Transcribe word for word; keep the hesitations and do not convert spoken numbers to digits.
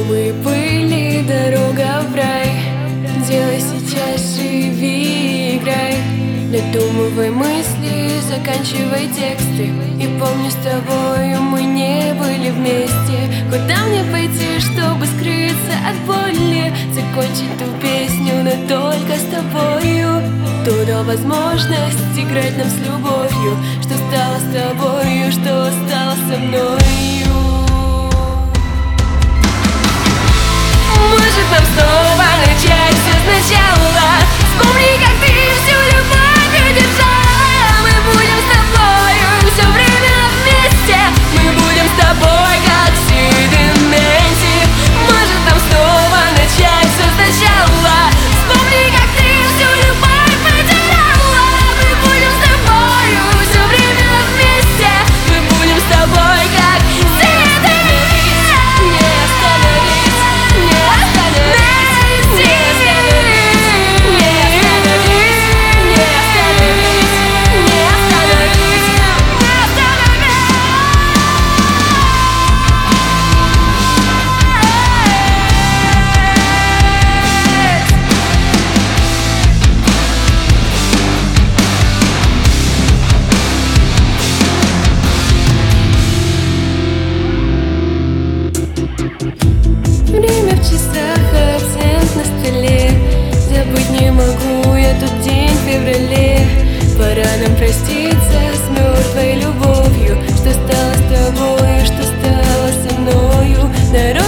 Мы пыли, дорога в рай. Делай сейчас, живи, играй. Додумывай мысли, заканчивай тексты. И помню, с тобою мы не были вместе. Куда мне пойти, чтобы скрыться от боли? Закончить ту песню, но только с тобою. Кто дал возможность играть нам с любовью? Что стало с тобою, что стало со мною? Может, нам снова начать все сначала? Вспомни, как ты всю любовь удержала. Мы будем с тобою все время вместе. Мы будем с тобой как Сид и Нэнси. Может, нам снова начать все сначала? Вспомни, как ты всю любовь потеряла. Мы будем с тобою все время вместе. Мы будем с тобой как Сид и Нэнси. Не остановись, не остановись, не остановись, не остановись, не остановись, не остановись, не Время в часах, абсент на столе. Забыть не могу я тот день в феврале. Пора нам проститься с мертвой любовью. Что стало с тобой, что стало со мною? Дорога